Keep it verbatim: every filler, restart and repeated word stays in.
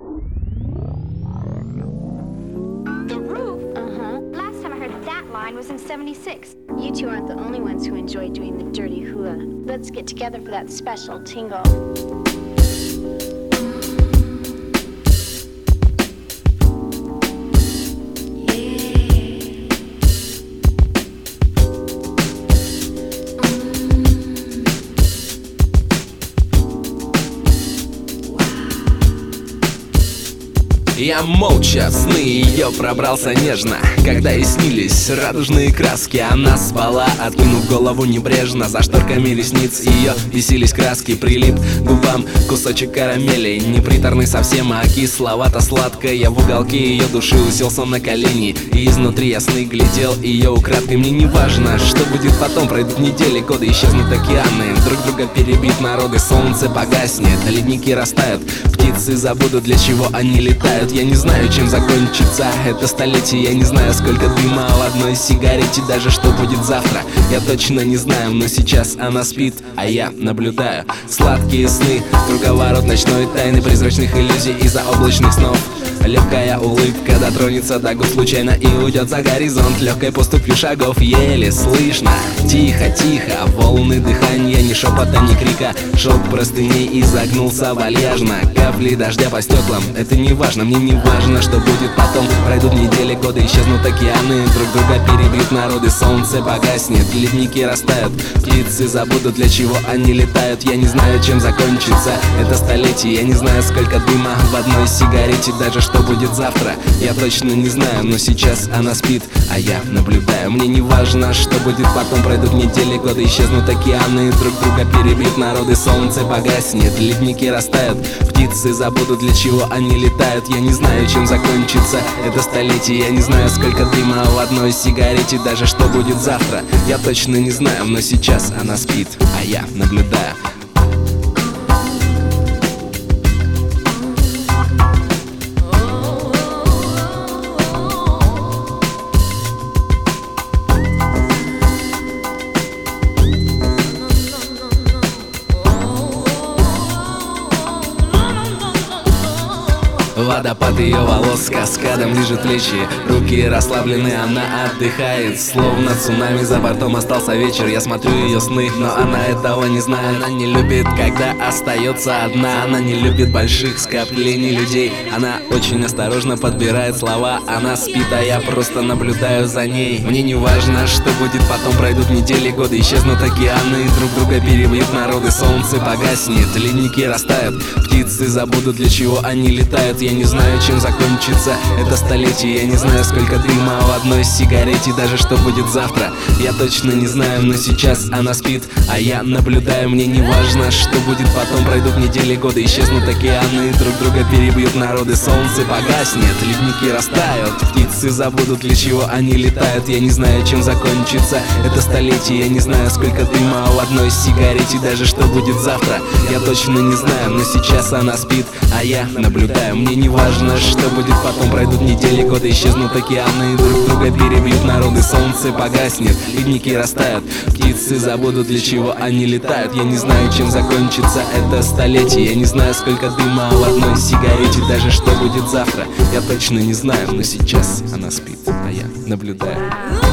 The roof? Uh-huh. Last time I heard that line was in seventy-six. You two aren't the only ones who enjoy doing the dirty hula. Let's get together for that special tingle. Я молча, в сны ее пробрался нежно, когда ей снились радужные краски. Она спала, откинув голову небрежно. За шторками ресниц ее виселись краски. Прилип к губам кусочек карамели, не приторный совсем, а кисловато-сладкой. Я в уголке ее души уселся на колени, и изнутри я сны глядел ее украдкой. Мне не важно, что будет потом, пройдут недели, годы, исчезнут океаны, друг друга перебьют народы, солнце погаснет, ледники растают, птицы забудут, для чего они летают. Я не знаю, чем закончится это столетие, я не знаю, сколько дыма в одной сигарете, даже что будет завтра, я точно не знаю. Но сейчас она спит, а я наблюдаю сладкие сны, круговорот ночной тайны, призрачных иллюзий и заоблачных снов. Легкая улыбка дотронется до губ случайно и уйдет за горизонт легкой поступью шагов. Еле слышно, тихо-тихо, волны дыхания, ни шепота, ни крика. Шелк простыней изогнулся вальяжно, капли дождя по стеклам. Это не важно, мне не важно, что будет потом. Пройдут недели, годы, исчезнут океаны, друг друга перебьют народы, солнце погаснет, ледники растают, птицы забудут, для чего они летают. Я не знаю, чем закончится это столетие, я не знаю, сколько дыма в одной сигарете, даже что будет завтра, я точно не знаю. Но сейчас она спит, а я наблюдаю. Мне не важно, что будет потом, пройдут недели, годы, исчезнут океаны, друг друга перебьют народы, солнце погаснет, ледники растают, птицы забудут, для чего они летают. Я не знаю, чем закончится это столетие, я не знаю, сколько дыма в одной сигарете, даже что будет завтра, я точно не знаю. Но сейчас она спит, а я наблюдаю. Водопад ее волос каскадом лижет плечи, руки расслаблены, она отдыхает, словно цунами. За бортом остался вечер, я смотрю ее сны, но она этого не знает. Она не любит, когда остается одна, она не любит больших скоплений людей. Она очень осторожно подбирает слова, она спит, а я просто наблюдаю за ней. Мне не важно, что будет потом, пройдут недели, годы, исчезнут океаны, друг друга перебьют народы, солнце погаснет, ледники растают, птицы забудут, для чего они летают. Я не знаю, чем закончится это столетие, я не знаю, сколько дыма в одной сигарете, даже что будет завтра, я точно не знаю. Но сейчас она спит, а я наблюдаю. Мне не важно, что будет потом, пройдут недели, годы, исчезнут океаны, друг друга перебьют народы, солнце погаснет, ледники растают, птицы забудут, для чего они летают. Я не знаю, чем закончится это столетие, я не знаю, сколько дыма в одной сигарете, даже что будет завтра, я точно не знаю. Но сейчас она спит, а я наблюдаю. Мне не важно, что будет потом, пройдут недели, годы, исчезнут океаны, друг друга перебьют народы, солнце погаснет, ледники растают, птицы забудут, для чего они летают. Я не знаю, чем закончится это столетие, я не знаю, сколько дыма в одной сигарете, даже что будет завтра, я точно не знаю. Но сейчас она спит, а я наблюдаю.